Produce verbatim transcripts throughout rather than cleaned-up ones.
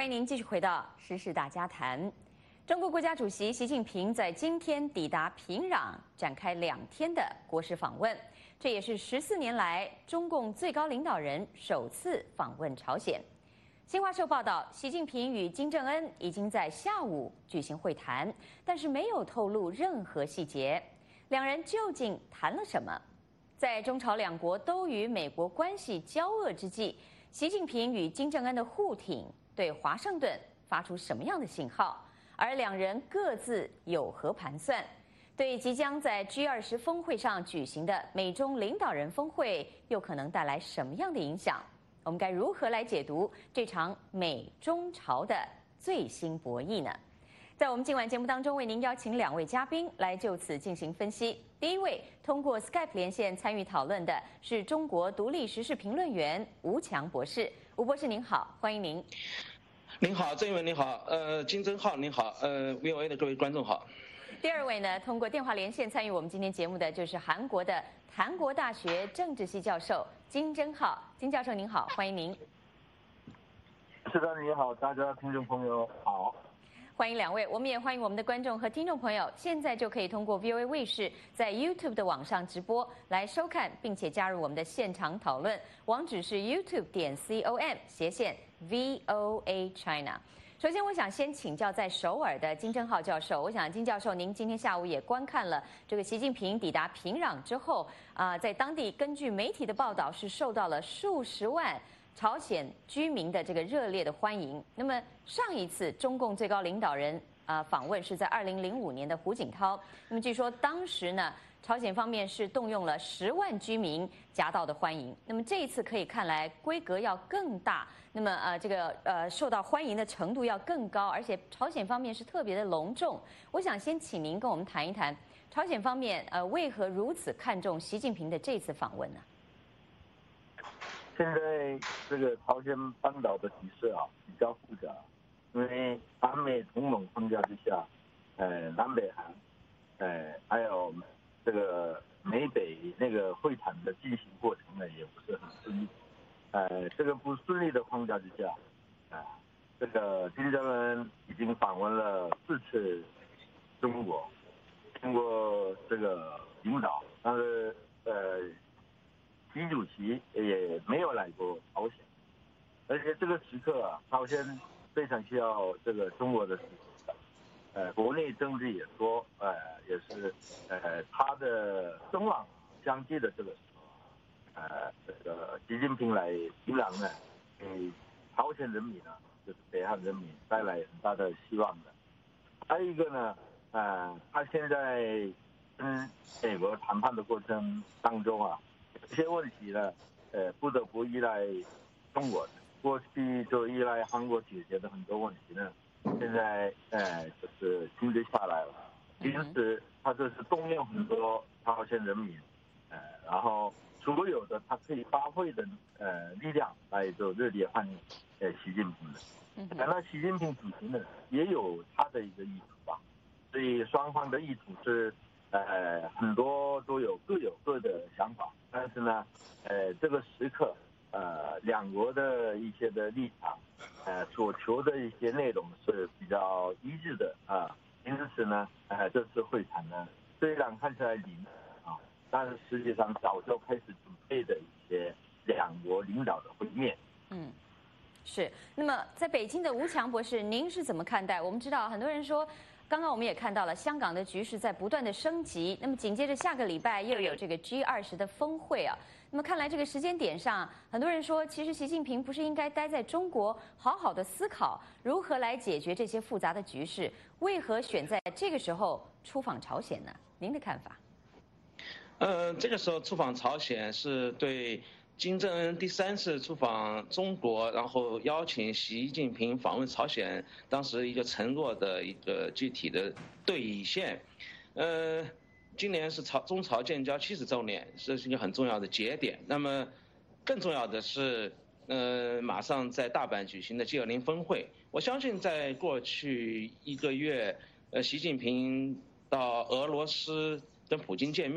迎您继续回到《时事大家谈》。中国国家主席习近平在今天抵达平壤，展开两天的国事访问，这也是十四年来中共最高领导人首次访问朝鲜。新华社报道，习近平与金正恩已经在下午举行会谈，但是没有透露任何细节。两人究竟谈了什么？在中朝两国都与美国关系交恶之际，习近平与金正恩的互挺对华盛顿发出什么样的信号？而两人各自有何盘算？对即将在 G 二十峰会上举行的美中领导人峰会又可能带来什么样的影响？我们该如何来解读这场美中朝的最新博弈呢？在我们今晚节目当中，为您邀请两位嘉宾来就此进行分析。第一位通过 Skype 连线参与讨论的是中国独立时事评论员吴强博士。吴博士您好，欢迎您。 您好，郑文您好，呃，金正浩您好，呃 ，V O A 的各位观众好。 第二位呢，通过电话连线参与我们今天节目的就是韩国的韩国大学政治系教授金正浩。金教授您好，欢迎您。 是的，你好，大家听众朋友好。 欢迎两位，我们也欢迎我们的观众和听众朋友，现在就可以通过 V O A 卫视在 YouTube 的网上直播来收看，并且加入我们的现场讨论。网址是 YouTube 点 com 斜线 V O A China。首先，我想先请教在首尔的金正浩教授。我想金教授，您今天下午也观看了这个习近平抵达平壤之后，啊、呃，在当地根据媒体的报道是受到了数十万朝鲜居民的这个热烈的欢迎。那么上一次中共最高领导人啊、呃、访问是在二零零五年的胡锦涛。那么据说当时呢，朝鲜方面是动用了十万居民夹道的欢迎。那么这一次可以看来规格要更大，那么呃这个呃受到欢迎的程度要更高，而且朝鲜方面是特别的隆重。我想先请您跟我们谈一谈朝鲜方面呃为何如此看重习近平的这次访问呢？ 现在这个朝鲜半岛的局势啊比较复杂，因为韩美同盟框架之下，呃，南北韩，呃，还有这个美北那个会谈的进行过程呢，也不是很顺利。呃，这个不顺利的框架之下，啊、呃，这个金正恩已经访问了四次中国，通过这个领导，但是呃。习主席也没有来过朝鲜，而且这个时刻啊，朝鲜非常需要这个中国的支持。呃，国内政治也说，呃，也是呃他的声望相继的这个时候，呃，这个习近平来平壤呢，给朝鲜人民啊，就是北韩人民带来很大的希望的。还有一个呢，呃，他现在跟美国谈判的过程当中啊。这些问题呢，呃，不得不依赖中国的。过去就依赖韩国解决的很多问题呢，现在呃就是停止下来了。因此，他这是动用很多朝鲜人民，呃，然后所有的他可以发挥的呃力量来做热烈欢迎呃习近平的。那习近平主席呢，也有他的一个意图吧，所以双方的意图是。呃，很多都有各有各的想法，但是呢，呃，这个时刻，呃，两国的一些的立场，呃，所求的一些内容是比较一致的啊，因此呢，呃，这次会谈呢，虽然看起来临啊，但是实际上早就开始准备的一些两国领导的会面。 嗯。是。那么在北京的吴强博士，您是怎么看待？我们知道很多人说。刚刚我们也看到了，香港的局势在不断的升级。那么紧接着下个礼拜又有这个 G 二十的峰会啊。那么看来这个时间点上，很多人说，其实习近平不是应该待在中国，好好的思考如何来解决这些复杂的局势？为何选在这个时候出访朝鲜呢？您的看法？ 呃，这个时候出访朝鲜是对。金正恩第三次出访中国，然后邀请习近平访问朝鲜，当时一个承诺的一个具体的兑现。呃，今年是朝中朝建交七十周年，这是一个很重要的节点。那么，更重要的是，呃，马上在大阪举行的 G 二十峰会，我相信在过去一个月，呃，习近平到俄罗斯跟普京见面。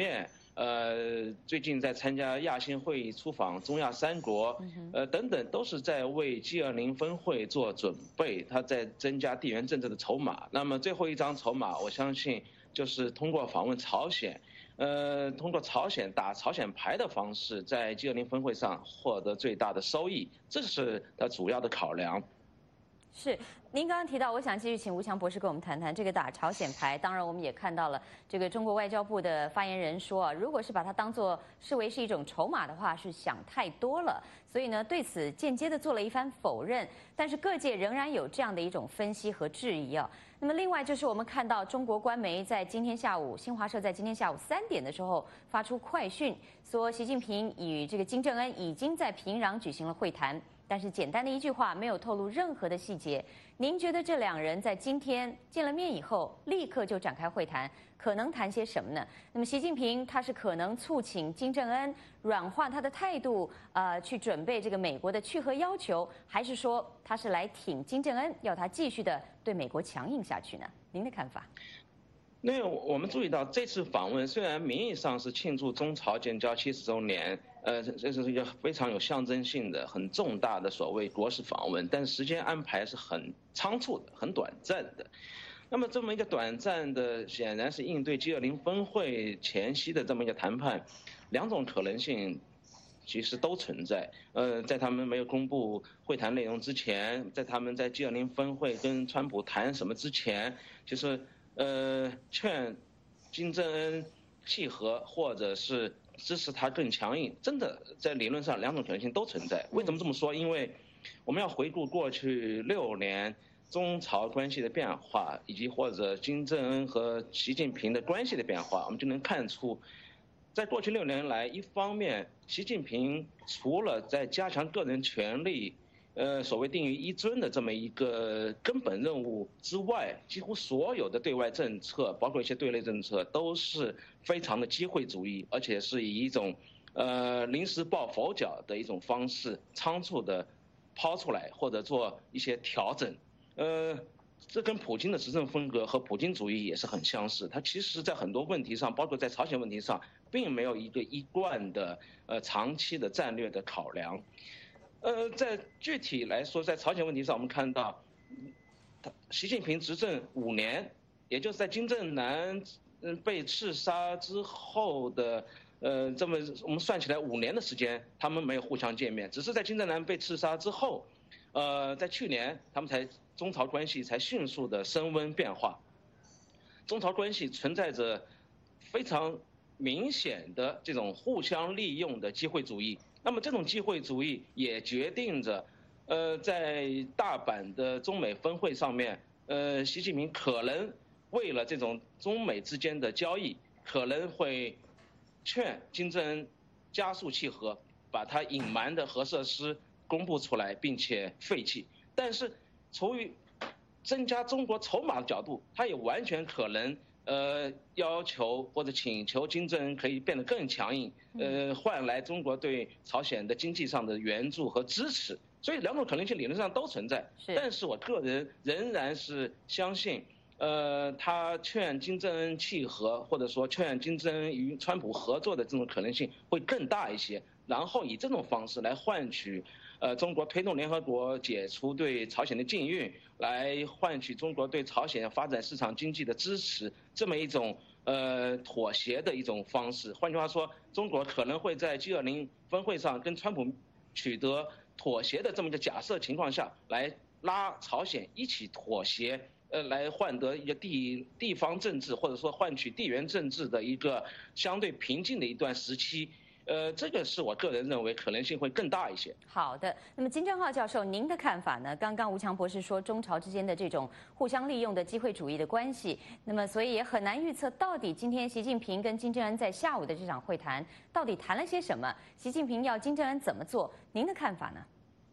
呃，最近在参加亚新会议出访中亚三国，呃等等，都是在为 G 二十 峰会做准备，他在增加地缘政治的筹码。那么最后一张筹码，我相信就是通过访问朝鲜，呃，通过朝鲜打朝鲜牌的方式，在 G 二十 峰会上获得最大的收益，这是他主要的考量。 是，您刚刚提到，我想继续请吴强博士跟我们谈谈这个打朝鲜牌。当然，我们也看到了这个中国外交部的发言人说啊，如果是把它当作视为是一种筹码的话，是想太多了。所以呢，对此间接的做了一番否认。但是各界仍然有这样的一种分析和质疑啊。那么另外就是我们看到中国官媒在今天下午，新华社在今天下午三点的时候发出快讯，说习近平与这个金正恩已经在平壤举行了会谈。但是简单的一句话没有透露任何的细节。您觉得这两人在今天见了面以后，立刻就展开会谈，可能谈些什么呢？那么习近平他是可能促请金正恩软化他的态度，呃，去准备这个美国的去核要求，还是说他是来挺金正恩，要他继续的对美国强硬下去呢？您的看法？ 那我们注意到这次访问虽然名义上是庆祝中朝建交七十周年。呃，这是一个非常有象征性的、很重大的所谓国事访问，但时间安排是很仓促的、很短暂的。那么这么一个短暂的，显然是应对 G 二十 峰会前夕的这么一个谈判，两种可能性其实都存在。呃，在他们没有公布会谈内容之前，在他们在 G 二十 峰会跟川普谈什么之前，就是呃劝金正恩契合，或者是支持他更强硬，真的在理论上两种可能性都存在。为什么这么说？因为我们要回顾过去六年中朝关系的变化，以及或者金正恩和习近平的关系的变化，我们就能看出，在过去六年来，一方面习近平除了在加强个人权利，呃，所谓定于一尊的这么一个根本任务之外，几乎所有的对外政策，包括一些对内政策，都是非常的机会主义，而且是以一种呃临时抱佛脚的一种方式，仓促的抛出来或者做一些调整。呃，这跟普京的执政风格和普京主义也是很相似。他其实在很多问题上，包括在朝鲜问题上，并没有一个一贯的呃长期的战略的考量。呃，在具体来说，在朝鲜问题上，我们看到，习近平执政五年，也就是在金正男嗯被刺杀之后的呃这么我们算起来五年的时间，他们没有互相见面，只是在金正男被刺杀之后，呃，在去年他们才中朝关系才迅速的升温变化，中朝关系存在着非常明显的这种互相利用的机会主义。那么这种机会主义也决定着，呃，在大阪的中美峰会上面，呃，习近平可能为了这种中美之间的交易，可能会劝金正恩加速契合，把他隐瞒的核设施公布出来，并且废弃。但是，从于增加中国筹码的角度，他也完全可能。呃，要求或者请求金正恩可以变得更强硬，呃，换来中国对朝鲜的经济上的援助和支持。所以两种可能性理论上都存在。但是我个人仍然是相信，呃，他劝金正恩契合，或者说劝金正恩与川普合作的这种可能性会更大一些。然后以这种方式来换取。呃，中国推动联合国解除对朝鲜的禁运，来换取中国对朝鲜发展市场经济的支持，这么一种呃妥协的一种方式。换句话说，中国可能会在 G 二十 峰会上跟川普取得妥协的这么一个假设情况下，来拉朝鲜一起妥协，呃，来换得一个地地方政治或者说换取地缘政治的一个相对平静的一段时期。呃，这个是我个人认为可能性会更大一些。 好的，那么金正浩教授，您的看法呢？刚刚吴强博士说中朝之间的这种互相利用的机会主义的关系，那么所以也很难预测到底今天习近平跟金正恩在下午的这场会谈到底谈了些什么，习近平要金正恩怎么做？您的看法呢？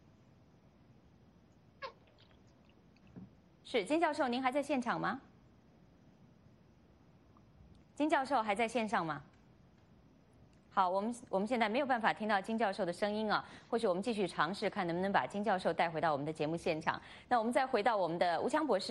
是金教授，您还在现场吗？金教授还在线上吗？好，我们我们现在没有办法听到金教授的声音啊，或许我们继续尝试看能不能把金教授带回到我们的节目现场。那我们再回到我们的吴强博士，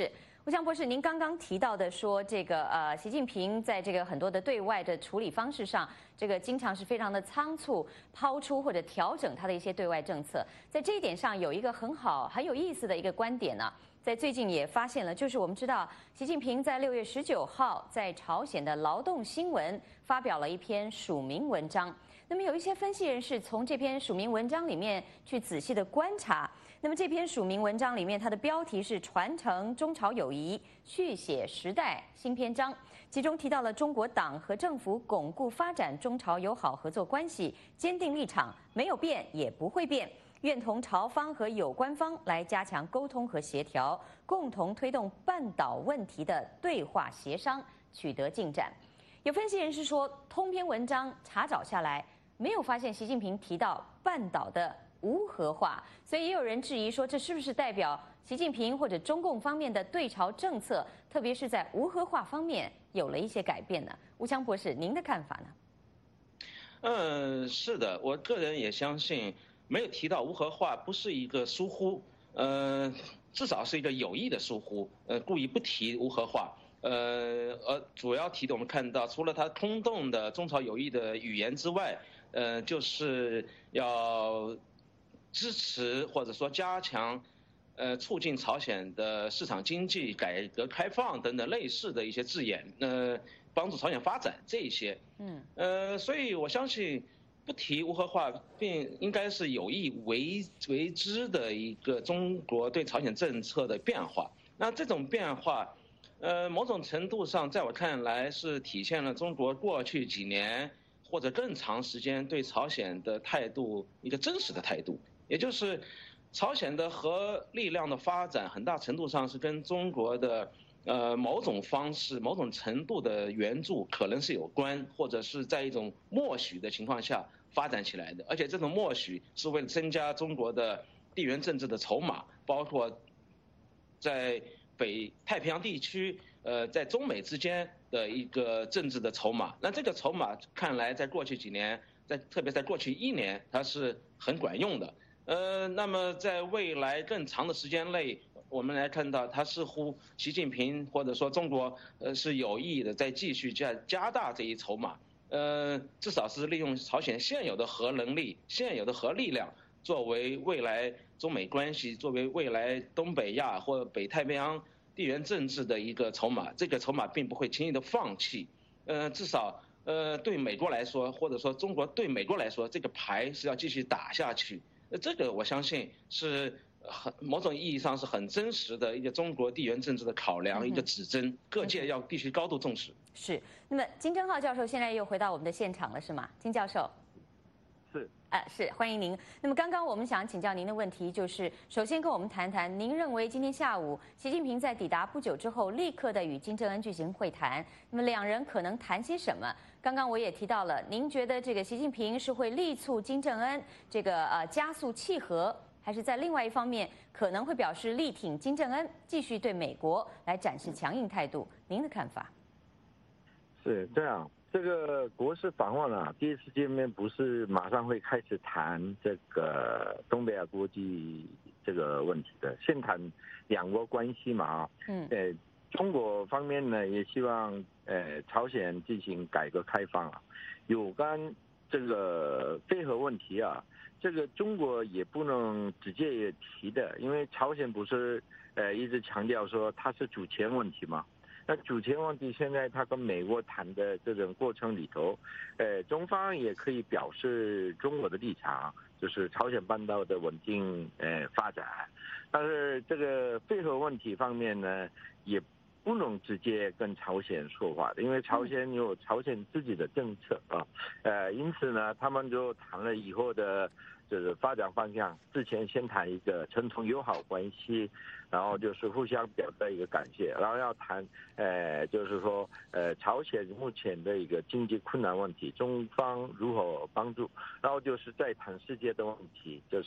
吴强博士，您刚刚提到的说，这个呃，习近平在这个很多的对外的处理方式上，这个经常是非常的仓促，抛出或者调整他的一些对外政策。在这一点上，有一个很好、很有意思的一个观点呢，在最近也发现了，就是我们知道，习近平在六月十九号在朝鲜的劳动新闻发表了一篇署名文章。那么有一些分析人士从这篇署名文章里面去仔细的观察，那么这篇署名文章里面它的标题是传承中朝友谊，续写时代新篇章，其中提到了中国党和政府巩固发展中朝友好合作关系，坚定立场，没有变也不会变，愿同朝方和有关方来加强沟通和协调，共同推动半岛问题的对话协商取得进展。有分析人士说，通篇文章查找下来，没有发现习近平提到半岛的无核化，所以也有人质疑说，这是不是代表习近平或者中共方面的对朝政策，特别是在无核化方面有了一些改变呢？吴强博士，您的看法呢？ 嗯，是的，我个人也相信，没有提到无核化不是一个疏忽，呃，至少是一个有意的疏忽，呃，故意不提无核化。呃，而主要提的我们看到，除了他空洞的中朝友谊的语言之外，呃，就是要支持或者说加强，呃，促进朝鲜的市场经济、改革开放等等类似的一些字眼，呃，帮助朝鲜发展这一些，嗯，呃，所以我相信不提无核化，并应该是有意为为之的一个中国对朝鲜政策的变化。那这种变化，呃，某种程度上，在我看来是体现了中国过去几年或者更长时间对朝鲜的态度一个真实的态度，也就是朝鲜的核力量的发展很大程度上是跟中国的呃某种方式、某种程度的援助可能是有关，或者是在一种默许的情况下发展起来的，而且这种默许是为了增加中国的地缘政治的筹码，包括在北太平洋地区，呃，在中美之间的一个政治的筹码。那这个筹码看来，在过去几年，在特别在过去一年，它是很管用的。呃，那么在未来更长的时间内，我们来看到，它似乎习近平或者说中国，呃，是有意的在继续加加大这一筹码。呃，至少是利用朝鲜现有的核能力、现有的核力量，作为未来中美关系、作为未来东北亚或北太平洋地缘政治的一个筹码，这个筹码并不会轻易的放弃。呃，至少呃对美国来说，或者说中国对美国来说，这个牌是要继续打下去。呃，这个我相信是很某种意义上是很真实的一个中国地缘政治的考量，嗯、一个指针，各界要必须高度重视。 是。那么金正浩教授现在又回到我们的现场了，是吗？金教授。 是。 啊，是，欢迎您。那么刚刚我们想请教您的问题就是，首先跟我们谈谈，您认为今天下午习近平在抵达不久之后，立刻的与金正恩举行会谈，那么两人可能谈些什么？刚刚我也提到了，您觉得这个习近平是会力促金正恩这个呃加速契合，还是在另外一方面可能会表示力挺金正恩，继续对美国来展示强硬态度？您的看法？ 是这样。这个国事访问啊，第一次见面不是马上会开始谈这个东北亚国际这个问题的，先谈两国关系嘛啊，嗯，呃，中国方面呢也希望呃朝鲜进行改革开放啊，有关这个非核问题啊，这个中国也不能直接也提的，因为朝鲜不是呃一直强调说它是主权问题嘛。那主权问题现在他跟美国谈的这种过程里头，呃，中方也可以表示中国的立场，就是朝鲜半岛的稳定呃发展，但是这个非核问题方面呢，也不能直接跟朝鲜说话的，因为朝鲜有朝鲜自己的政策啊，呃，因此呢，他们就谈了以后的就是发展方向，之前先谈一个诚同友好关系。然后就是互相表达一个感谢，然后要谈，呃，就是说，呃，朝鲜目前的一个经济困难问题，中方如何帮助，然后就是再谈世界的问题，就是，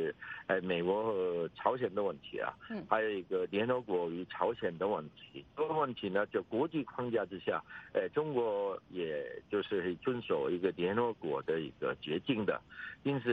呃，美国和朝鲜的问题啊，嗯，还有一个联合国与朝鲜的问题，这个问题呢，就国际框架之下，呃，中国也就是遵守一个联合国的一个决定的，因此他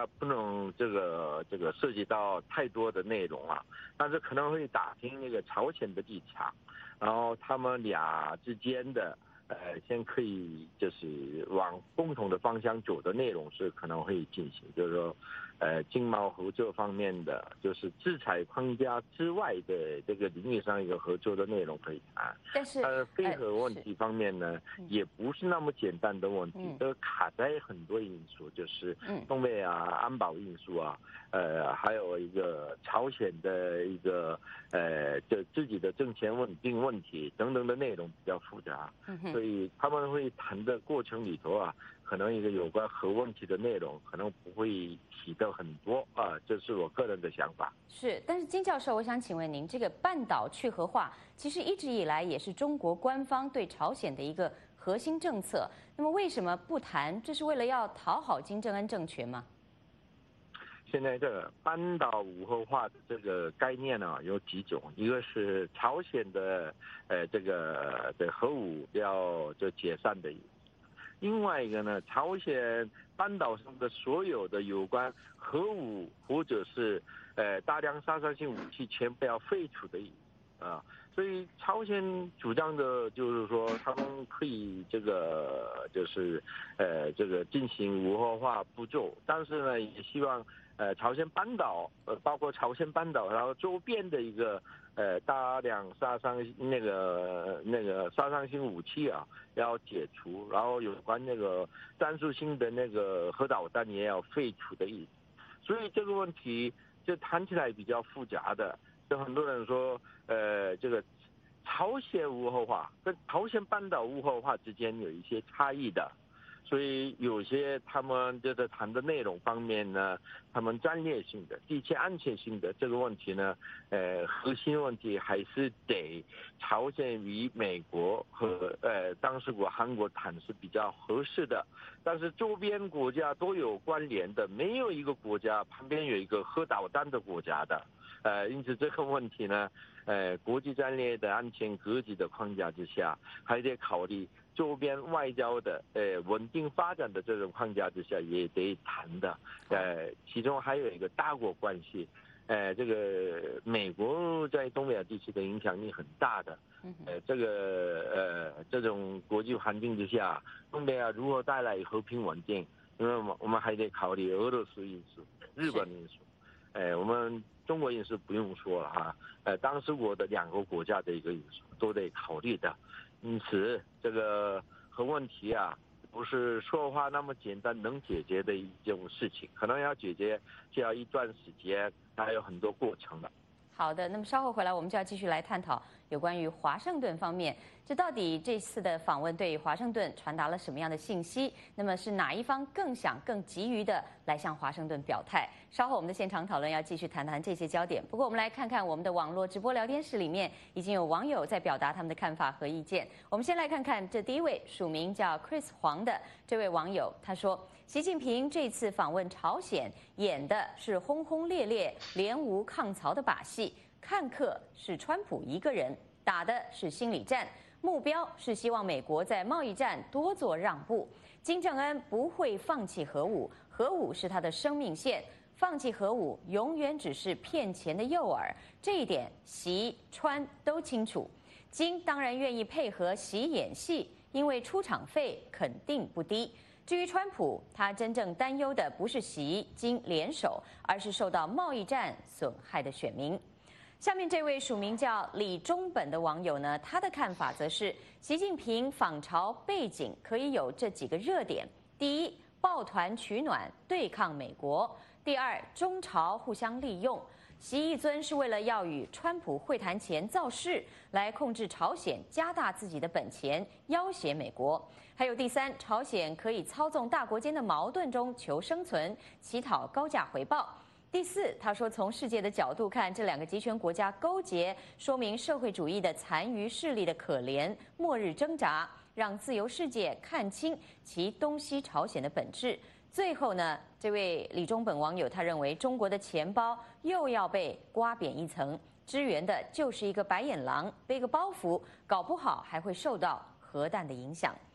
啊不能这个这个涉及到太多的内容啊，但是可能会打听那个朝鲜的立场，然后他们俩之间的呃先可以就是往共同的方向走的内容是可能会进行，就是说呃经贸合作方面的，就是制裁框架之外的这个领域上一个合作的内容可以谈。 但是呃配合问题方面呢， 嗯、 也不是那么简单的问题， 嗯、 都卡在很多因素，就是东北啊、安保因素啊，呃，还有一个朝鲜的一个呃，就自己的政权稳定问题等等的内容比较复杂， 嗯、 所以他们会谈的过程里头啊，可能一个有关核问题的内容可能不会提到很多啊，这是我个人的想法。 是，但是金教授，我想请问您，这个半岛去核化其实一直以来也是中国官方对朝鲜的一个核心政策，那么为什么不谈？这是为了要讨好金正恩政权吗？ 现在这个半岛无核化的这个概念呢，有几种，一个是朝鲜的呃这个的核武要就解散的意思，另外一个呢，朝鲜半岛上的所有的有关核武或者是呃大量杀伤性武器全部要废除的意思啊。所以朝鲜主张的就是说，他们可以这个就是呃这个进行无核化步骤，但是呢，也希望呃朝鲜半岛呃包括朝鲜半岛然后周边的一个呃大量杀伤那个那个杀伤性武器啊要解除，然后有关那个战术性的那个核导弹也要废除的意思。所以这个问题就谈起来比较复杂的。就很多人说，呃，这个朝鲜无核化跟朝鲜半岛无核化之间有一些差异的，所以有些他们就在谈的内容方面呢，他们战略性的、地区安全性的这个问题呢，呃，核心问题还是得朝鲜与美国和呃当事国韩国谈是比较合适的，但是周边国家都有关联的，没有一个国家旁边有一个核导弹的国家的。呃，因此这个问题呢，呃，国际战略的安全格局的框架之下，还得考虑周边外交的呃稳定发展的这种框架之下，也得谈的。呃，其中还有一个大国关系，呃，这个美国在东北亚地区的影响力很大的。呃，这个呃这种国际环境之下，东北亚如何带来和平稳定？因为我们我们还得考虑俄罗斯因素、日本因素。哎，我们中国因素不用说了哈，呃，当时我的两个国家的一个因素都得考虑的，因此这个核问题啊，不是说话那么简单能解决的一件事情，可能要解决需要一段时间，还有很多过程的。 好的，那么稍后回来我们就要继续来探讨有关于华盛顿方面，这到底这次的访问对华盛顿传达了什么样的信息？那么是哪一方更想、更急于的来向华盛顿表态？稍后我们的现场讨论要继续谈谈这些焦点。不过我们来看看我们的网络直播聊天室里面已经有网友在表达他们的看法和意见。我们先来看看这第一位署名叫 Chris 黄的这位网友，他说：习近平这次访问朝鲜演的是轰轰烈烈、联吴抗曹的把戏。看客是川普一个人，打的是心理战，目标是希望美国在贸易战多做让步。金正恩不会放弃核武，核武是他的生命线，放弃核武永远只是骗钱的诱饵，这一点习川都清楚。金当然愿意配合习演戏，因为出场费肯定不低。至于川普，他真正担忧的不是习金联手，而是受到贸易战损害的选民。下面这位署名叫李中本的网友呢，他的看法则是习近平访朝背景可以有这几个热点：第一，抱团取暖对抗美国；第二，中朝互相利用。习一尊是为了要与川普会谈前造势，来控制朝鲜，加大自己的本钱，要挟美国。还有第三，朝鲜可以操纵大国间的矛盾中求生存，乞讨高价回报。第四，他说，从世界的角度看，这两个集权国家勾结，说明社会主义的残余势力的可怜，末日挣扎，让自由世界看清其东西朝鲜的本质。最后呢，这位李中本网友他认为，中国的钱包又要被刮扁一层，支援的就是一个白眼狼，背个包袱，搞不好还会受到核弹的影响。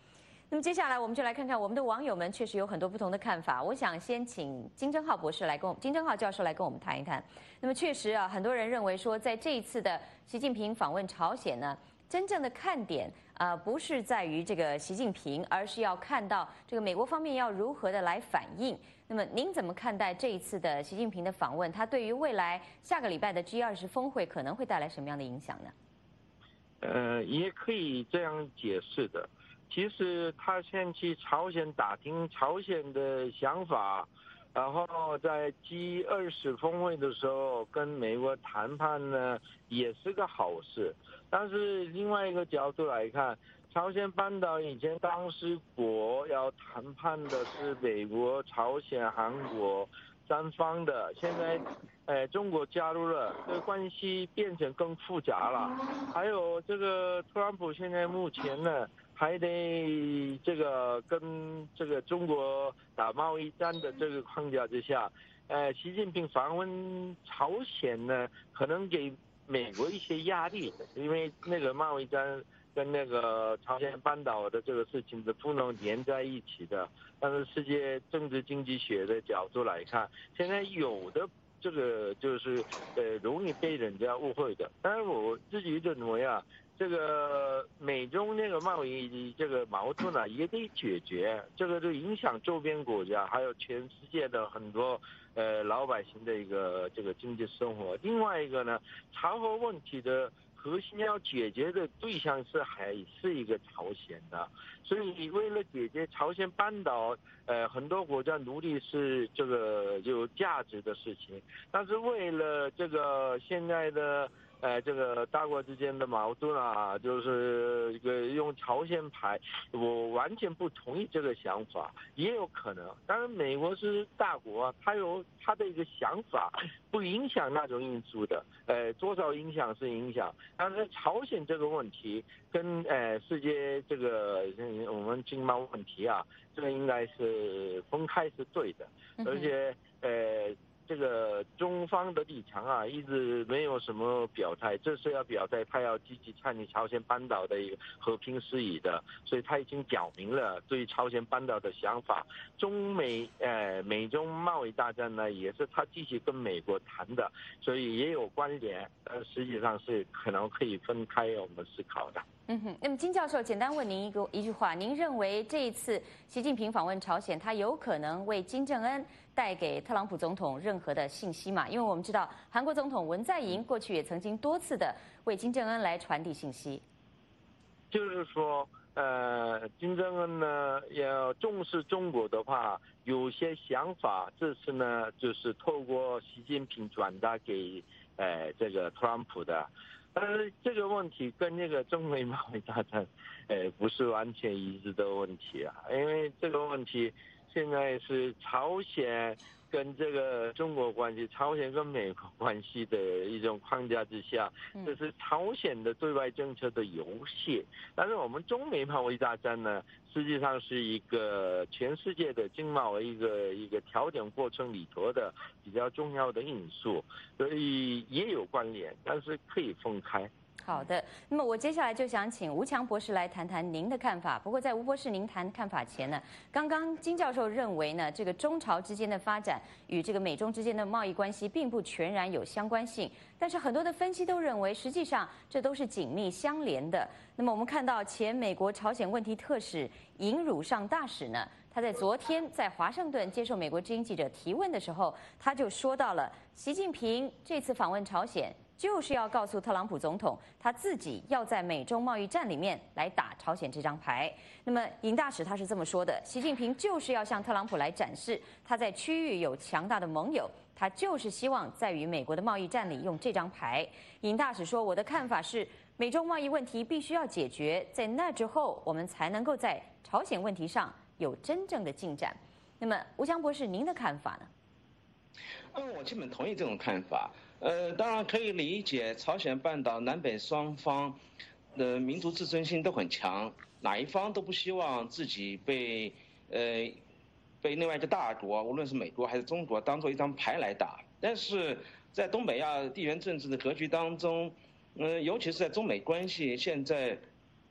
那么接下来我们就来看看我们的网友们确实有很多不同的看法。我想先请金正浩博士来跟我们金正浩教授来跟我们谈一谈。那么确实啊，很多人认为说，在这一次的习近平访问朝鲜呢，真正的看点呃不是在于这个习近平，而是要看到这个美国方面要如何的来反应。那么您怎么看待这一次的习近平的访问？他对于未来下个礼拜的 G 二十峰会可能会带来什么样的影响呢？ 呃，也可以这样解释的。其实他先去朝鲜打听朝鲜的想法，然后在 G 二十峰会的时候跟美国谈判呢，也是个好事。但是另外一个角度来看，朝鲜半岛以前当时国要谈判的是美国、朝鲜、韩国三方的，现在呃中国加入了，这个关系变成更复杂了。还有这个特朗普现在目前呢，还得这个跟这个中国打贸易战的这个框架之下，呃，习近平访问朝鲜呢，可能给美国一些压力，因为那个贸易战跟那个朝鲜半岛的这个事情是不能连在一起的。但是世界政治经济学的角度来看，现在有的这个就是呃容易被人家误会的。但是我自己认为啊，这个美中那个贸易这个矛盾啊也得解决，这个就影响周边国家还有全世界的很多呃老百姓的一个这个经济生活。另外一个呢，朝核问题的核心要解决的对象是还是一个朝鲜的，所以为了解决朝鲜半岛，呃，很多国家努力是这个有价值的事情，但是为了这个现在的呃这个大国之间的矛盾啊，就是一个用朝鲜牌，我完全不同意这个想法，也有可能。当然，美国是大国啊，它有它的一个想法，不影响那种因素的，呃，多少影响是影响。但是朝鲜这个问题跟呃世界这个我们经贸问题啊，这个应该是分开是对的，而且呃这个中方的立场啊一直没有什么表态，这是要表态，他要积极参与朝鲜半岛的一个和平事宜的，所以他已经表明了对朝鲜半岛的想法。中美呃美中贸易大战呢，也是他继续跟美国谈的，所以也有关联，但实际上是可能可以分开我们思考的。 嗯哼，那么金教授，简单问您一个一句话，您认为这一次习近平访问朝鲜，他有可能为金正恩带给特朗普总统任何的信息吗？因为我们知道韩国总统文在寅过去也曾经多次的为金正恩来传递信息。 就是说，呃，金正恩呢要重视中国的话，有些想法，这次呢就是透过习近平转达给呃这个特朗普的。但是这个问题跟那个中美贸易大战，呃，不是完全一致的问题啊，因为这个问题现在是朝鲜跟这个中国关系，朝鲜跟美国关系的一种框架之下，这是朝鲜的对外政策的游戏。但是我们中美贸易大战呢，实际上是一个全世界的经贸一个一个调整过程里头的比较重要的因素，所以也有关联，但是可以分开。 好的，那么我接下来就想请吴强博士来谈谈您的看法。不过在吴博士您谈看法前呢，刚刚金教授认为呢，这个中朝之间的发展与这个美中之间的贸易关系并不全然有相关性，但是很多的分析都认为，实际上这都是紧密相连的。那么我们看到前美国朝鲜问题特使尹汝尚大使呢，他在昨天在华盛顿接受美国之音记者提问的时候，他就说到了习近平这次访问朝鲜，就是要告诉特朗普总统，他自己要在美中贸易战里面来打朝鲜这张牌。那么尹大使他是这么说的：习近平就是要向特朗普来展示他在区域有强大的盟友，他就是希望在与美国的贸易战里用这张牌。尹大使说，我的看法是，美中贸易问题必须要解决，在那之后，我们才能够在朝鲜问题上有真正的进展。那么吴强博士，您的看法呢？ 嗯，我基本同意这种看法。呃，当然可以理解，朝鲜半岛南北双方的民族自尊心都很强，哪一方都不希望自己被呃被另外一个大国，无论是美国还是中国，当做一张牌来打。但是在东北亚地缘政治的格局当中，嗯、呃，尤其是在中美关系现在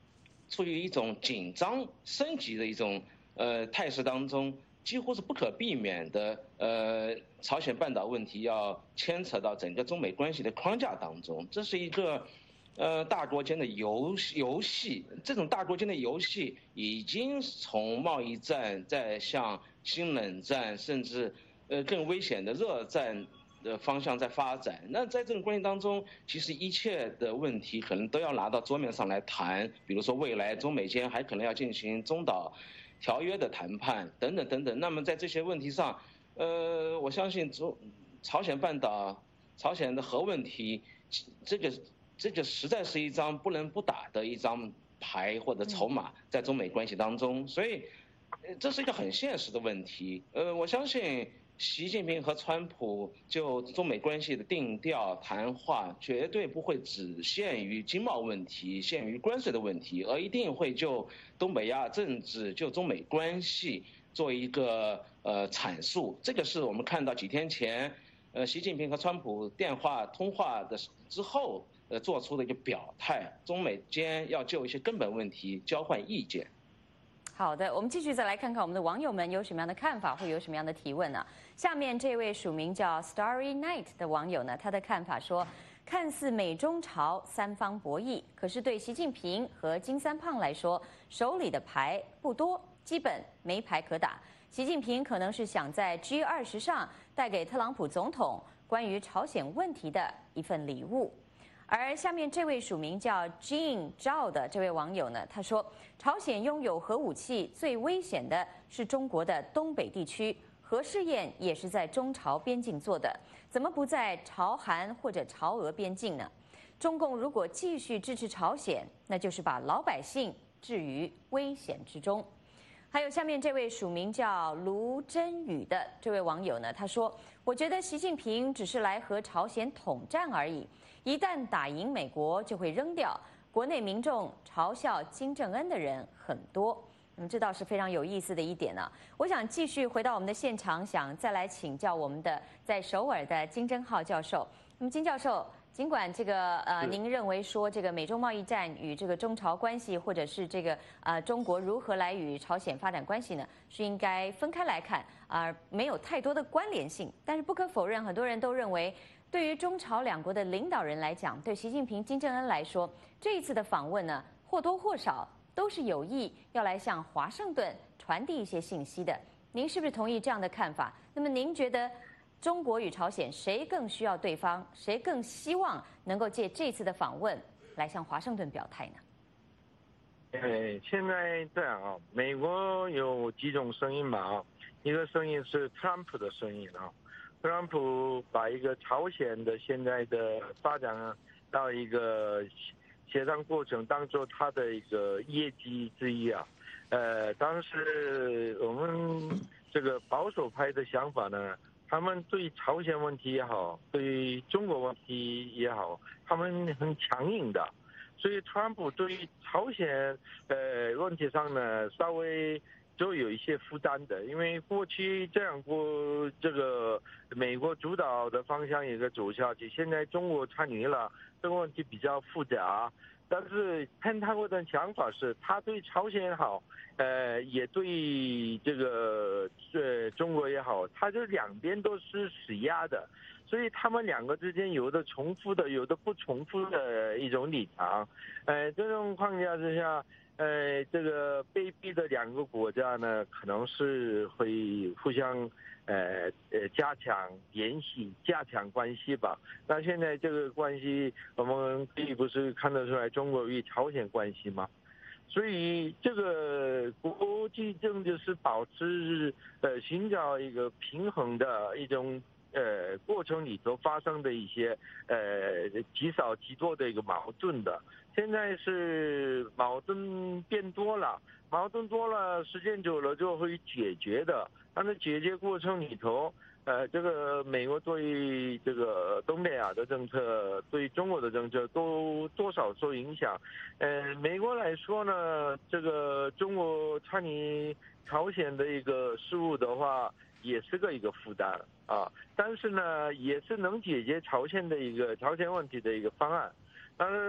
处于一种紧张升级的一种呃态势当中，几乎是不可避免的。呃，朝鲜半岛问题要牵扯到整个中美关系的框架当中，这是一个呃大国间的游游戏。这种大国间的游戏已经从贸易战在向新冷战，甚至呃更危险的热战的方向在发展。那在这种关系当中，其实一切的问题可能都要拿到桌面上来谈，比如说未来中美间还可能要进行中导条约的谈判等等等等。那么在这些问题上，呃，我相信中朝鲜半岛、朝鲜的核问题，这个这个实在是一张不能不打的一张牌或者筹码，在中美关系当中，所以这是一个很现实的问题。呃，我相信习近平和川普就中美关系的定调谈话，绝对不会只限于经贸问题、限于关税的问题，而一定会就东北亚政治、就中美关系做一个呃阐述。这个是我们看到几天前，呃，习近平和川普电话通话的之后，呃，做出的一个表态，中美间要就一些根本问题交换意见。 好的，我们继续再来看看我们的网友们有什么样的看法，或有什么样的提问呢？下面这位署名叫 Starry Night 的网友呢，他的看法说，看似美中朝三方博弈，可是对习近平和金三胖来说，手里的牌不多，基本没牌可打。习近平可能是想在 G 二十上带给特朗普总统关于朝鲜问题的一份礼物。而下面这位署名叫 Jean Zhao 的这位网友呢，他说，朝鲜拥有核武器最危险的是中国的东北地区，核试验也是在中朝边境做的，怎么不在朝韩或者朝俄边境呢？中共如果继续支持朝鲜，那就是把老百姓置于危险之中。还有下面这位署名叫卢真宇的这位网友呢，他说，我觉得习近平只是来和朝鲜统战而已，一旦打赢美国就会扔掉。国内民众嘲笑金正恩的人很多，那么这倒是非常有意思的一点呢、啊。我想继续回到我们的现场，想再来请教我们的在首尔的金正浩教授。那么金教授，尽管这个呃，您认为说这个美中贸易战与这个中朝关系，或者是这个呃中国如何来与朝鲜发展关系呢，是应该分开来看，而、呃、没有太多的关联性。但是不可否认，很多人都认为，对于中朝两国的领导人来讲，对习近平、金正恩来说，这一次的访问呢，或多或少都是有意要来向华盛顿传递一些信息的。您是不是同意这样的看法？那么您觉得？中国与朝鲜谁更需要对方？谁更希望能够借这次的访问来向华盛顿表态呢？ 呃，现在这样啊，美国有几种声音嘛，一个声音是特朗普的声音啊，特朗普把一个朝鲜的现在的发展到一个协商过程当做他的一个业绩之一啊。呃，当时我们这个保守派的想法呢，他们对朝鲜问题也好，对中国问题也好，他们很强硬的。所以特朗普对于朝鲜呃问题上呢，稍微就有一些负担的，因为过去这样过这个美国主导的方向一个走下去，现在中国参与了，这个问题比较复杂。但是潘塔戈的想法是，他对朝鲜也好，呃，也对这个呃中国也好，他这两边都是施压的，所以他们两个之间有的重复的，有的不重复的一种立场。呃，这种框架之下，呃，这个被逼的两个国家呢，可能是会互相。呃呃，加强联系，加强关系吧。那现在这个关系，我们并不是看得出来中国与朝鲜关系吗？所以这个国际政治是保持呃寻找一个平衡的一种呃过程里头发生的一些呃极少极多的一个矛盾的。现在是矛盾变多了，矛盾多了，时间久了就会解决的。但是解决过程里头，呃，这个美国对这个东北亚的政策，对中国的政策都多少受影响。呃，美国来说呢，这个中国参与朝鲜的一个事务的话，也是个一个负担啊。但是呢，也是能解决朝鲜的一个朝鲜问题的一个方案。但是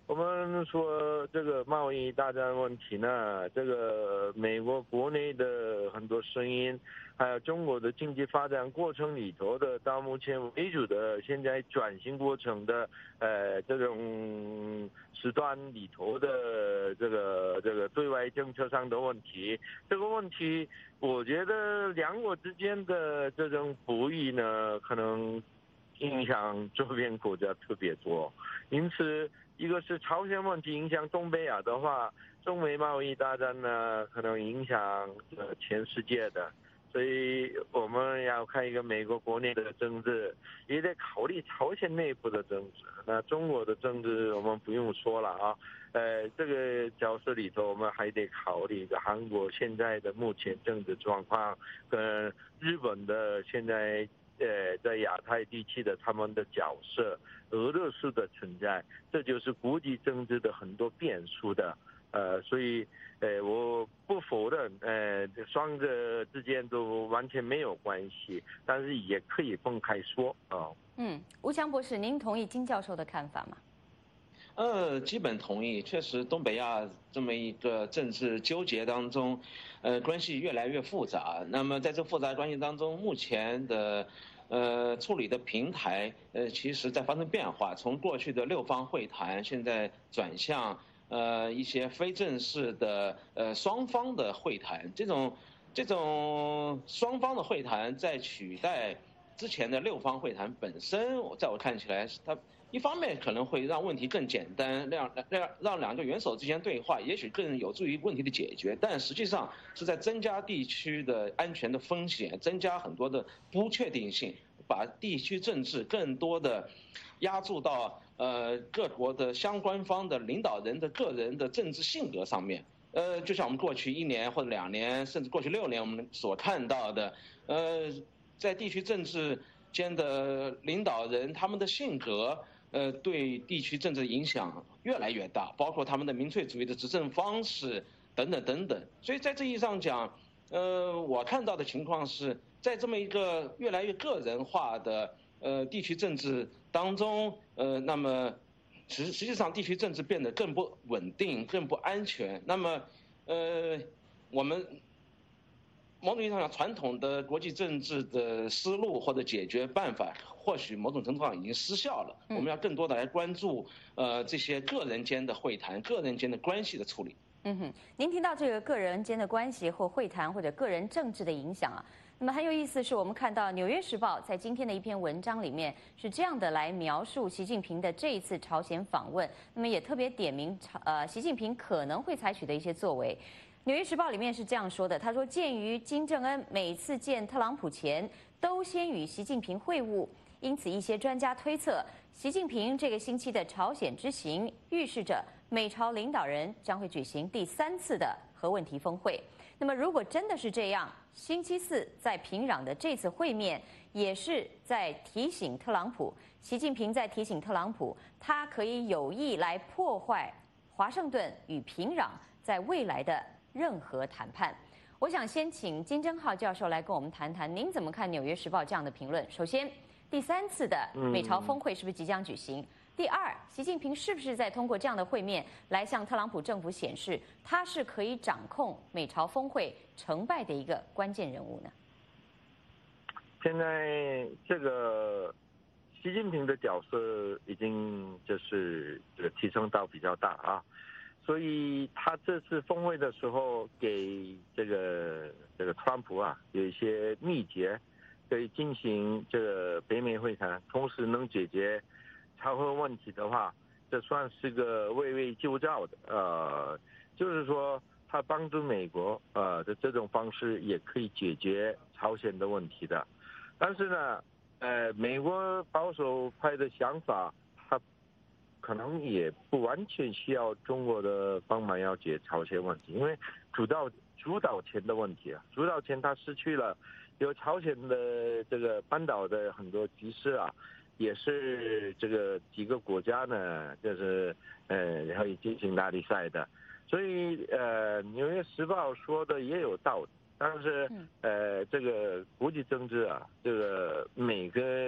我们说这个贸易大战问题呢，这个美国国内的很多声音，还有中国的经济发展过程里头的，到目前为止的现在转型过程的，呃，这种时段里头的这个这个对外政策上的问题，这个问题，我觉得两国之间的这种博弈呢，可能影响周边国家特别多，因此。一个是朝鲜问题影响东北亚的话，中美贸易大战呢可能影响呃全世界的，所以我们要看一个美国国内的政治，也得考虑朝鲜内部的政治。那中国的政治我们不用说了啊，呃，这个角色里头我们还得考虑韩国现在的目前政治状况，跟日本的现在。呃，在亚太地区的他们的角色，俄罗斯的存在，这就是国际政治的很多变数的。呃，所以，呃，我不否认，呃，双者之间都完全没有关系，但是也可以分开说啊。哦、 嗯，吴强博士，您同意金教授的看法吗？ 呃，基本同意。确实，东北亚这么一个政治纠结当中，呃，关系越来越复杂。那么，在这复杂关系当中，目前的，呃，处理的平台，呃，其实在发生变化。从过去的六方会谈，现在转向呃一些非正式的呃双方的会谈。这种这种双方的会谈，在取代之前的六方会谈本身，在我看起来，它。一方面可能会让问题更简单，让让让两个元首之间对话，也许更有助于问题的解决，但实际上是在增加地区的安全的风险，增加很多的不确定性，把地区政治更多的压注到呃各国的相关方的领导人的个人的政治性格上面。呃，就像我们过去一年或者两年，甚至过去六年我们所看到的，呃，在地区政治间的领导人他们的性格。呃，对地区政治的影响越来越大，包括他们的民粹主义的执政方式等等等等。所以在这意义上讲，呃，我看到的情况是在这么一个越来越个人化的呃地区政治当中，呃，那么实实际上地区政治变得更不稳定、更不安全。那么，呃，我们。某种意义上讲，传统的国际政治的思路或者解决办法，或许某种程度上已经失效了。我们要更多的来关注，呃，这些个人间的会谈、个人间的关系的处理。 嗯哼，您提到这个个人间的关系或会谈或者个人政治的影响啊，那么很有意思是我们看到《纽约时报》在今天的一篇文章里面是这样的来描述习近平的这一次朝鲜访问，那么也特别点名呃习近平可能会采取的一些作为。《纽约时报》里面是这样说的，他说：“鉴于金正恩每次见特朗普前都先与习近平会晤，因此一些专家推测，习近平这个星期的朝鲜之行预示着美朝领导人将会举行第三次的核问题峰会。那么，如果真的是这样，星期四在平壤的这次会面也是在提醒特朗普，习近平在提醒特朗普，他可以有意来破坏华盛顿与平壤在未来的。”任何谈判，我想先请金正浩教授来跟我们谈谈，您怎么看《纽约时报》这样的评论？首先，第三次的美朝峰会是不是即将举行？嗯、第二，习近平是不是在通过这样的会面来向特朗普政府显示，他是可以掌控美朝峰会成败的一个关键人物呢？ 现在这个习近平的角色已经就是这个提升到比较大啊。所以他这次峰会的时候，给这个这个特朗普啊有一些秘诀，可以进行这个北美会谈，同时能解决朝核问题的话，这算是个围魏救赵的。呃，就是说他帮助美国呃的这种方式也可以解决朝鲜的问题的。但是呢，呃，美国保守派的想法。可能也不完全需要中国的帮忙要解朝鲜问题，因为主导主导权的问题啊，主导权它失去了，有朝鲜的这个半岛的很多局势啊，也是这个几个国家呢，就是呃然后也进行拉力赛的，所以呃《纽约时报》说的也有道理，但是呃这个国际政治啊，这个每个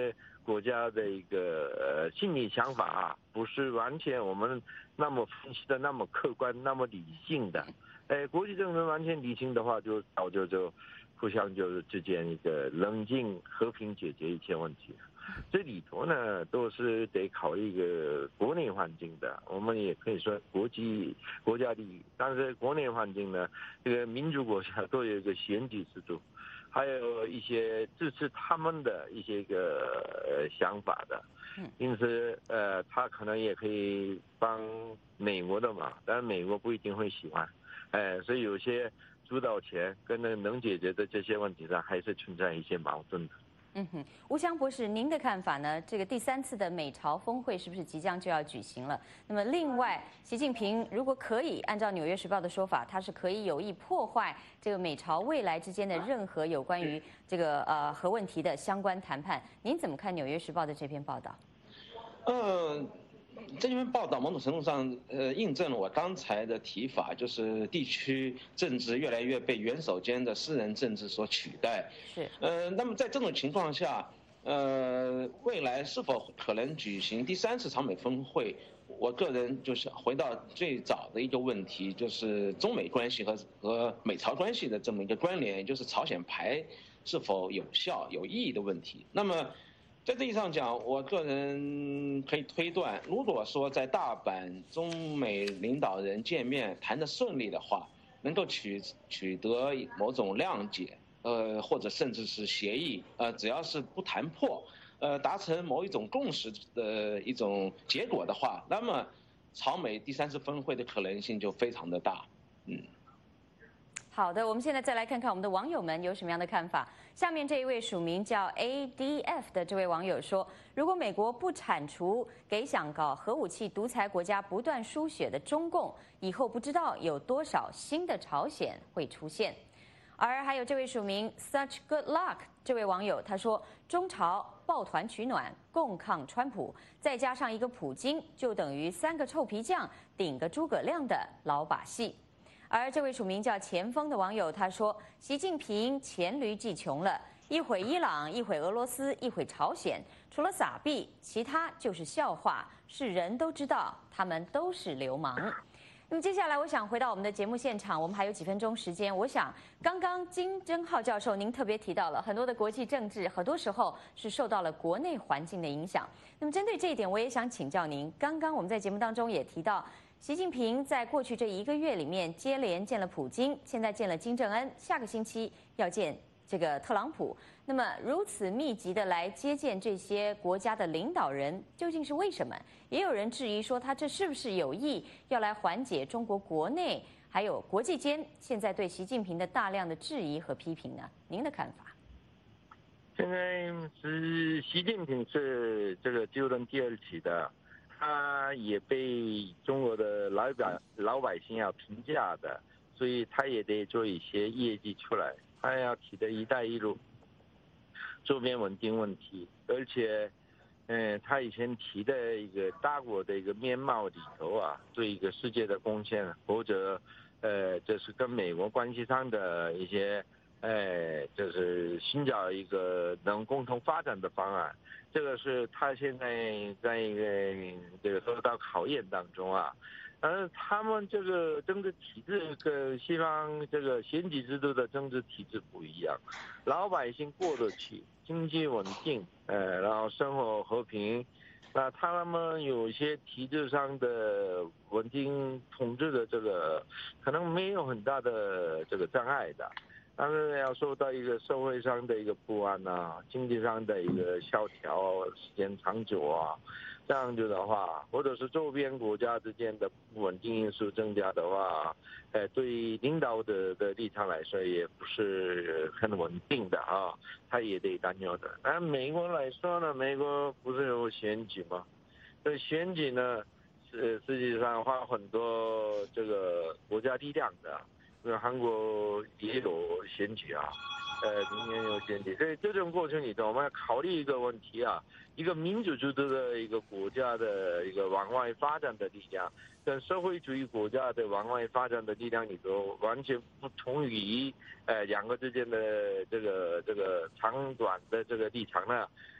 国家的一个呃心理想法啊，不是完全我们那么分析的那么客观、那么理性的。哎，国际政治完全理性的话，就早就就互相就是之间一个冷静、和平解决一切问题。这里头呢，都是得考虑一个国内环境的，我们也可以说国际国家利益。但是国内环境呢，这个民主国家都有一个选举制度，还有一些支持他们的一些个呃想法的，因此呃，他可能也可以帮美国的嘛，但是美国不一定会喜欢，哎，所以有些主导权跟能能解决的这些问题上，还是存在一些矛盾的。 嗯哼，吴翔博士，您的看法呢？这个第三次的美朝峰会是不是即将就要举行了？那么，另外，习近平如果可以按照《纽约时报》的说法，他是可以有意破坏这个美朝未来之间的任何有关于这个呃核问题的相关谈判。您怎么看《纽约时报》的这篇报道？ 嗯。这篇报道某种程度上，呃，印证了我刚才的提法，就是地区政治越来越被元首间的私人政治所取代。 是。 呃，那么在这种情况下，呃，未来是否可能举行第三次朝美峰会？我个人就是回到最早的一个问题，就是中美关系和和美朝关系的这么一个关联，也就是朝鲜牌是否有效、有意义的问题。那么。在这意义上讲，我个人可以推断，如果说在大阪中美领导人见面谈得顺利的话，能够取取得某种谅解，呃，或者甚至是协议，呃，只要是不谈破，呃，达成某一种共识的一种结果的话，那么朝美第三次峰会的可能性就非常的大，嗯。 好的，我们现在再来看看我们的网友们有什么样的看法。下面这一位署名叫 A D F 的这位网友说，如果美国不铲除给想搞核武器独裁国家不断输血的中共，以后不知道有多少新的朝鲜会出现。而还有这位署名 Such Good Luck 这位网友他说，中朝抱团取暖，共抗川普，再加上一个普京，就等于三个臭皮匠顶个诸葛亮的老把戏。而这位署名叫前锋的网友他说，习近平黔驴技穷了，一会伊朗，一会俄罗斯，一会朝鲜，除了撒币，其他就是笑话，是人都知道他们都是流氓。那么接下来我想回到我们的节目现场，我们还有几分钟时间，我想刚刚金正浩教授您特别提到了很多的国际政治，很多时候是受到了国内环境的影响。那么针对这一点，我也想请教您，刚刚我们在节目当中也提到，习近平在过去这一个月里面接连见了普京，现在见了金正恩，下个星期要见这个特朗普。那么如此密集的来接见这些国家的领导人，究竟是为什么？也有人质疑说，他这是不是有意要来缓解中国国内还有国际间现在对习近平的大量的质疑和批评呢？您的看法？ 现在是习近平是这个就任第二期的。他也被中国的老百老百姓要评价的，所以他也得做一些业绩出来。他要提的一带一路周边稳定问题，而且，嗯，他以前提的一个大国的一个面貌里头啊，对一个世界的贡献，或者，呃，这是跟美国关系上的一些，呃，就是寻找一个能共同发展的方案。这个是他现在在一个这个受到考验当中啊，而他们这个政治体制跟西方这个选举制度的政治体制不一样，老百姓过得去，经济稳定，呃，然后生活和平，那他们有些体制上的稳定统治的这个可能没有很大的这个障碍的。但是要受到一个社会上的一个不安啊，经济上的一个萧条时间长久啊，这样子的话，或者是周边国家之间的不稳定因素增加的话，呃，对领导者的立场来说也不是很稳定的啊，他也得担忧的。而美国来说呢，美国不是有选举吗？这选举呢，是实际上花很多这个国家力量的。因为韩国也有选举啊，呃，明年有选举，所以这种过程里头，我们要考虑一个问题啊，一个民主制度的一个国家的一个往外发展的力量，跟社会主义国家的往外发展的力量里头，完全不同于呃两个之间的这个这个长短的这个立场呢。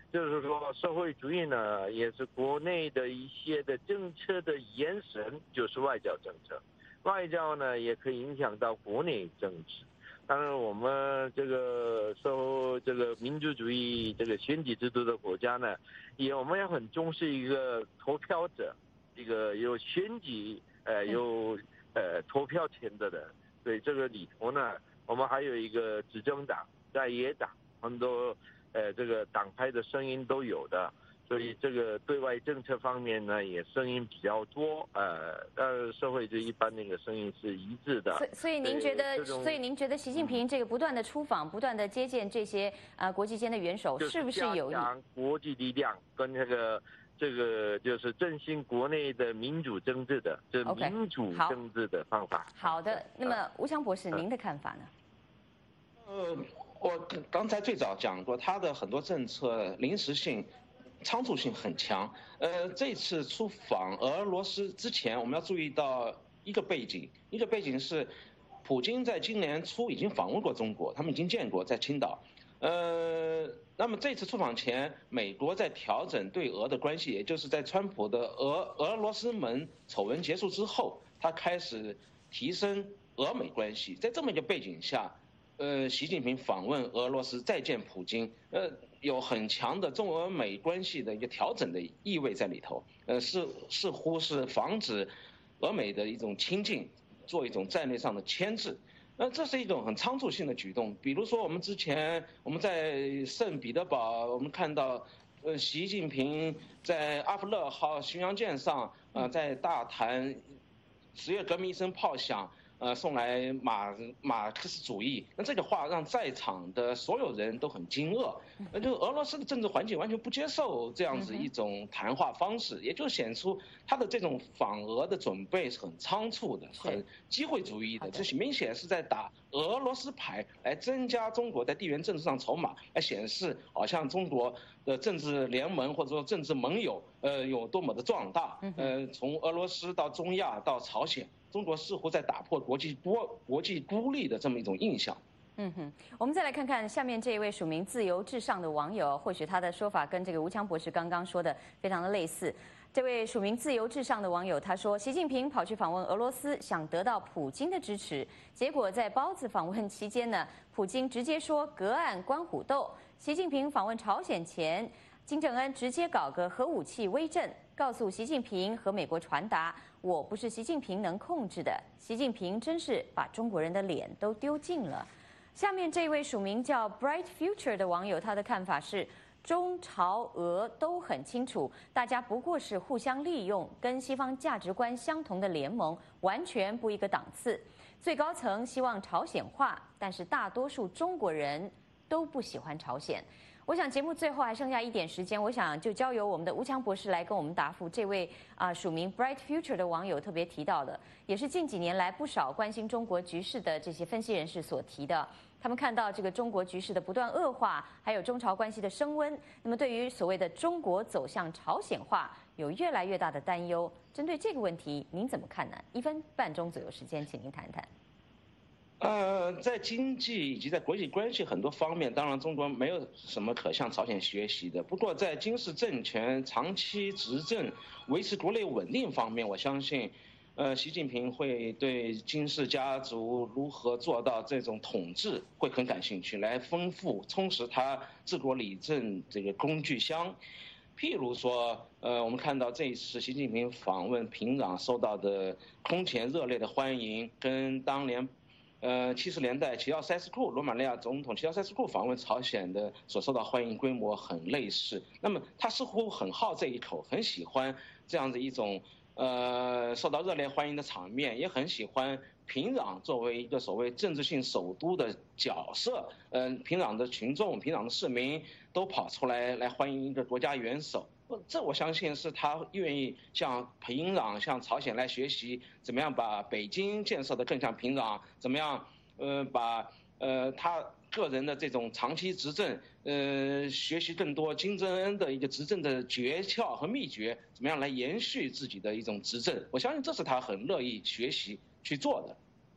就是说社会主义呢，也是国内的一些的政策的延伸，就是外交政策。外交呢，也可以影响到国内政治。当然，我们这个受这个民主主义这个选举制度的国家呢，也我们也很重视一个投票者，一个有选举呃有呃投票权的人。所以这个里头呢，我们还有一个执政党、在野党，很多呃这个党派的声音都有的。所以这个对外政策方面呢，也声音比较多，呃，但是社会就一般那个声音是一致的。 所以，所以您觉得，所以您觉得习近平这个不断的出访、不断的接见这些呃国际间的元首，是不是有意加强国际力量跟这个这个就是振兴国内的民主政治的，这民主政治的方法？ Okay, 好的，那么吴强博士，您的看法呢？ 呃，我刚才最早讲过，他的很多政策临时性。仓促性很强，呃，这次出访俄罗斯之前，我们要注意到一个背景，一个背景是，普京在今年初已经访问过中国，他们已经见过在青岛，呃，那么这次出访前，美国在调整对俄的关系，也就是在川普的俄俄罗斯门丑闻结束之后，他开始提升俄美关系，在这么一个背景下，呃，习近平访问俄罗斯再见普京，呃。有很强的中俄美关系的一个调整的意味在里头，呃，是似乎是防止俄美的一种亲近，做一种战略上的牵制。那这是一种很仓促性的举动。比如说，我们之前我们在圣彼得堡，我们看到，呃，习近平在阿弗勒号巡洋舰上，呃，在大谈十月革命一声炮响。呃，送来马马克思主义，那这个话让在场的所有人都很惊愕。那就俄罗斯的政治环境完全不接受这样子一种谈话方式，也就显出他的这种访俄的准备是很仓促的，很机会主义的，这是明显是在打俄罗斯牌，来增加中国在地缘政治上筹码，来显示好像中国的政治联盟或者说政治盟友，呃，有多么的壮大。呃，从俄罗斯到中亚到朝鲜。中国似乎在打破国际孤国际孤立的这么一种印象。 嗯哼，我们再来看看下面这一位署名自由至上的网友，或许他的说法跟这个吴强博士刚刚说的非常的类似。这位署名自由至上的网友他说，习近平跑去访问俄罗斯，想得到普京的支持，结果在包子访问期间呢，普京直接说隔岸观虎斗。习近平访问朝鲜前，金正恩直接搞个核武器威震，告诉习近平和美国传达，我不是习近平能控制的。习近平真是把中国人的脸都丢尽了。下面这位署名叫 Bright Future 的网友，他的看法是，中朝俄都很清楚，大家不过是互相利用，跟西方价值观相同的联盟，完全不一个档次。最高层希望朝鲜化，但是大多数中国人都不喜欢朝鲜。我想节目最后还剩下一点时间，我想就交由我们的吴强博士来跟我们答复这位啊署名 Bright Future 的网友特别提到的，也是近几年来不少关心中国局势的这些分析人士所提的。他们看到这个中国局势的不断恶化，还有中朝关系的升温，那么对于所谓的中国走向朝鲜化有越来越大的担忧。针对这个问题，您怎么看呢？一分半钟左右时间，请您谈谈。 呃，在经济以及在国际关系很多方面，当然中国没有什么可向朝鲜学习的。不过在金氏政权长期执政、维持国内稳定方面，我相信，呃，习近平会对金氏家族如何做到这种统治会很感兴趣，来丰富、充实他治国理政这个工具箱。譬如说，呃，我们看到这一次习近平访问平壤受到的空前热烈的欢迎，跟当年。呃，七十年代齐奥塞斯库罗马尼亚总统齐奥塞斯库访问朝鲜的所受到欢迎规模很类似。那么他似乎很好这一口，很喜欢这样的一种呃受到热烈欢迎的场面，也很喜欢平壤作为一个所谓政治性首都的角色。嗯、呃，平壤的群众、平壤的市民都跑出来来欢迎一个国家元首。这我相信是他愿意向平壤、向朝鲜来学习，怎么样把北京建设得更像平壤，怎么样，呃，把呃他个人的这种长期执政，呃，学习更多金正恩的一个执政的诀窍和秘诀，怎么样来延续自己的一种执政。我相信这是他很乐意学习去做的。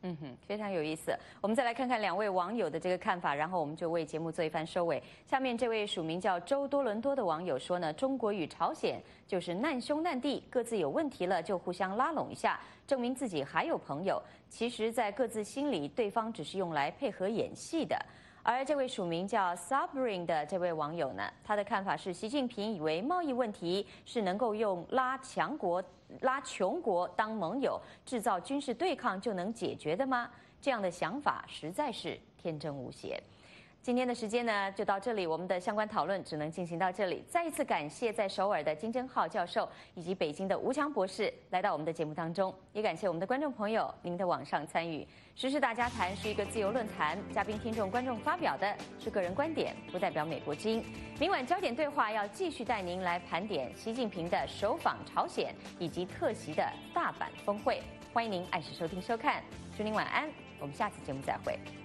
嗯哼，非常有意思。我们再来看看两位网友的这个看法，然后我们就为节目做一番收尾。下面这位署名叫周多伦多的网友说呢，中国与朝鲜就是难兄难弟，各自有问题了就互相拉拢一下，证明自己还有朋友。其实，在各自心里，对方只是用来配合演戏的。而这位署名叫 Sabrin 的这位网友呢，他的看法是，习近平以为贸易问题是能够用拉强国、拉穷国当盟友，制造军事对抗就能解决的吗？这样的想法实在是天真无邪。今天的时间呢就到这里，我们的相关讨论只能进行到这里。再一次感谢在首尔的金正浩教授以及北京的吴强博士来到我们的节目当中，也感谢我们的观众朋友您的网上参与。时事大家谈是一个自由论坛，嘉宾、听众、观众发表的是个人观点，不代表美国之音。明晚焦点对话要继续带您来盘点习近平的首访朝鲜以及特席的大阪峰会，欢迎您按时收听收看，祝您晚安，我们下次节目再会。